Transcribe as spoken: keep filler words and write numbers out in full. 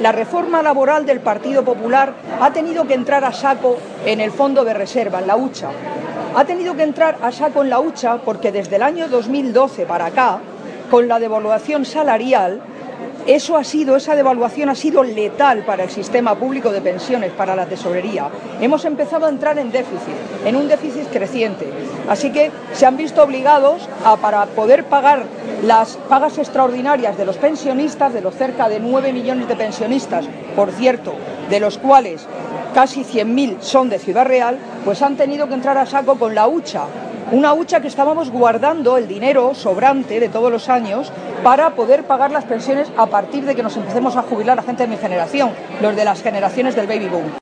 la reforma laboral del Partido Popular ha tenido que entrar a saco en el fondo de reserva, en la hucha. Ha tenido que entrar a saco en la hucha porque desde el año dos mil doce para acá, con la devaluación salarial, eso ha sido, esa devaluación ha sido letal para el sistema público de pensiones, para la tesorería. Hemos empezado a entrar en déficit, en un déficit creciente. Así que se han visto obligados a, para poder pagar las pagas extraordinarias de los pensionistas, de los cerca de nueve millones de pensionistas, por cierto, de los cuales casi cien mil son de Ciudad Real, pues han tenido que entrar a saco con la hucha. Una hucha que estábamos guardando el dinero sobrante de todos los años para poder pagar las pensiones a partir de que nos empecemos a jubilar la gente de mi generación, los de las generaciones del baby boom.